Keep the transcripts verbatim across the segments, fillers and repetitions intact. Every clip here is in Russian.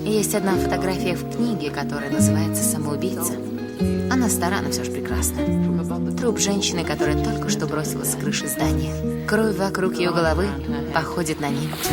Есть одна фотография в книге, которая называется «Самоубийца». Она стара, но все же прекрасна. Труп женщины, которая только что бросилась с крыши здания. Кровь вокруг ее головы походит на небо.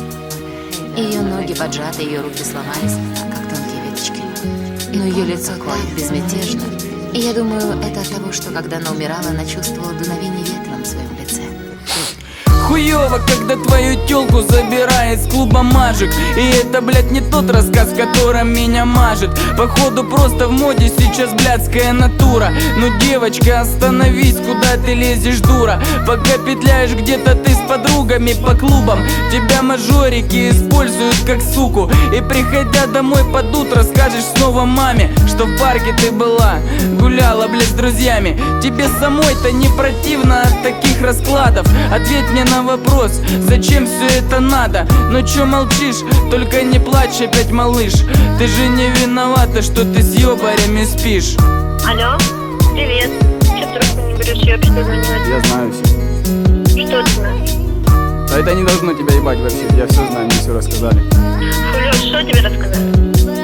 Ее ноги поджаты, ее руки сломались, как тонкие веточки. Но ее лицо такое безмятежно. И я думаю, это от того, что когда она умирала, она чувствовала дуновение ветра на своем лице. Хуёво, когда твою тёлку забирает с клуба мажик. И это, блядь, не тот рассказ, которым меня мажет. Походу просто в моде сейчас блядская натура. Ну, девочка, остановись, куда ты лезешь, дура? Пока петляешь где-то ты с подругами по клубам, тебя мажорики используют как суку. И приходя домой под утро, скажешь снова маме, что в парке ты была, гуляла, блядь, с друзьями. Тебе самой-то не противно от таких раскладов? Ответь мне на вопрос, зачем все это надо? Ну чё молчишь? Только не плачь опять, малыш. Ты же не виновата, что ты с ёбарями спишь. Алло, привет. Чё трубку не берешь? Я вообще звонила. Я знаю все. Что ты знаешь? А это не должно тебя ебать вообще. Я все знаю, мне все рассказали. Фу, что тебе рассказали?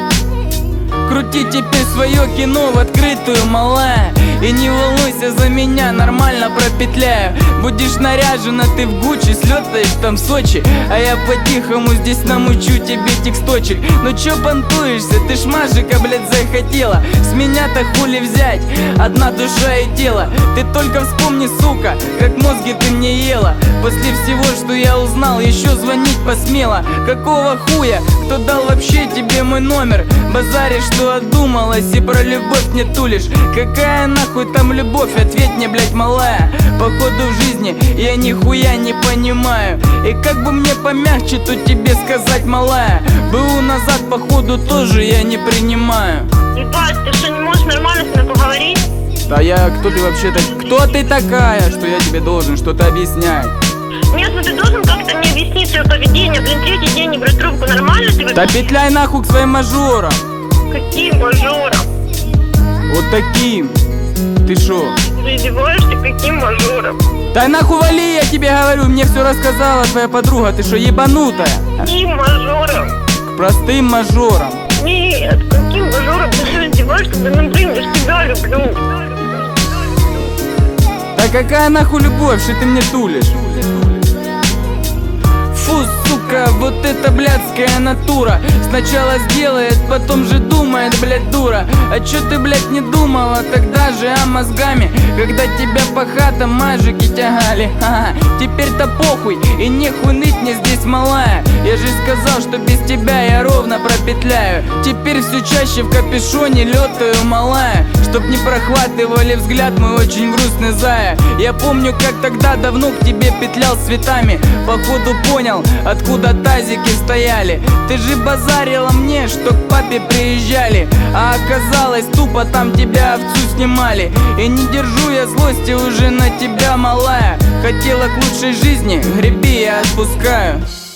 Крути теперь свое кино в открытую, малая. И не волнуйся за меня, нормально пропетляю. Будешь наряжена ты в Гуччи, слетаешь там в Сочи, а я по-тихому здесь намучу тебе тексточек. Ну чё понтуешься, ты ж мажика, блядь, захотела. С меня-то хули взять, одна душа и тело. Ты только вспомни, сука, как мозги ты мне ела. После всего, что я узнал, еще звонить посмела. Какого хуя, кто дал вообще тебе мой номер? Базаришь, что отдумалась и про любовь не тулишь. Какая нахуй там любовь, ответь мне, блядь, малая. Походу в жизни я нихуя не понимаю. И как бы мне помягче тут тебе сказать, малая, БУ назад походу тоже я не принимаю. Ебать, ты что, не можешь нормально с мной поговорить? Да я, кто ты вообще так? Кто ты такая, что я тебе должен что-то объяснять? Нет, ну ты должен как-то мне объяснить свое поведение. Блин, третий день не брать трубку, нормально ты? Да петляй нахуй к своим мажорам. Каким мажором? Вот таким. Ты шо? Ты издеваешься? Каким мажором? Да нахуй вали, я тебе говорю, мне все рассказала твоя подруга. Ты шо, ебанутая? Каким мажором? К простым мажорам. Нет, каким мажором? Ты что, издеваешься? Да ну блин, я ж тебя люблю. Да какая нахуй любовь, что ты мне тулишь? Фу, сука, вот это блядская натура. Сначала сделает, потом же думает, блядь, дура. А чё ты, блядь, не думала тогда же, а мозгами? Когда тебя по хатам мажики тягали. Ха-ха, теперь-то похуй, и нехуй ныть мне здесь, малая. Я же сказал, что без тебя я ровно пропетляю. Теперь все чаще в капюшоне летаю, малая. Чтоб не прохватывали взгляд мой очень грустный зая. Я помню, как тогда давно к тебе петлял с цветами. Походу понял, откуда тазики стояли. Ты же базарила мне, что к папе приезжали, а оказалось, тупо там тебя овцу снимали. И не держу я злости уже на тебя, малая. Хотела к лучшей жизни, греби, я отпускаю.